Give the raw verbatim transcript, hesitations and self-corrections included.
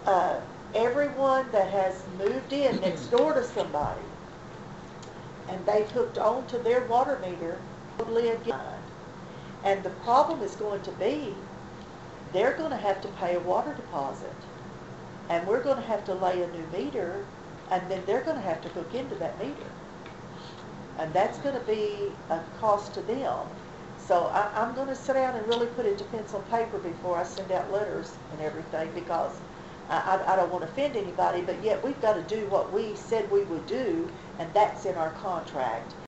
uh, everyone that has moved in next door to somebody, and they've hooked onto their water meter totally again. And the problem is going to be, they're going to have to pay a water deposit. And we're going to have to lay a new meter, and then they're going to have to hook into that meter. And that's going to be a cost to them. So I, I'm going to sit down and really put it to pencil and paper before I send out letters and everything, because I, I, I don't want to offend anybody, but yet we've got to do what we said we would do, and that's in our contract.